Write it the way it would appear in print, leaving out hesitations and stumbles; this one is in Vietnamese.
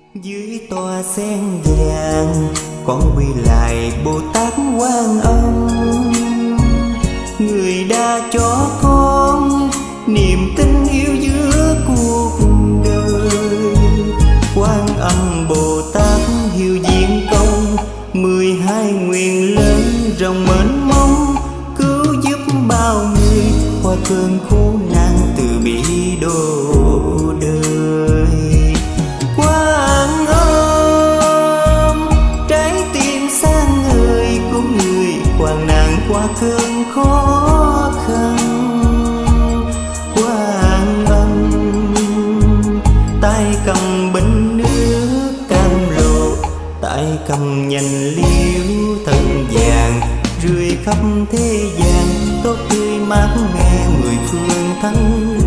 Dưới tòa sen vàng con quy lại Bồ Tát Quan Âm, người đã cho con niềm tin yêu giữa cuộc đời. Quan Âm Bồ Tát hiếu diện công, 12 nguyện lớn rộng mênh mông, cứu giúp bao người qua cơn khổ nạn từ bi độ đời. Quan Âm trái tim sáng ngời của người hoạn nạn qua cơn khó khăn. Quan Âm tay cầm bình nước cam lộ, tay cầm nhành liễu thân vàng, rưới khắp thế gian tốt tươi mát nghe mười phương thánh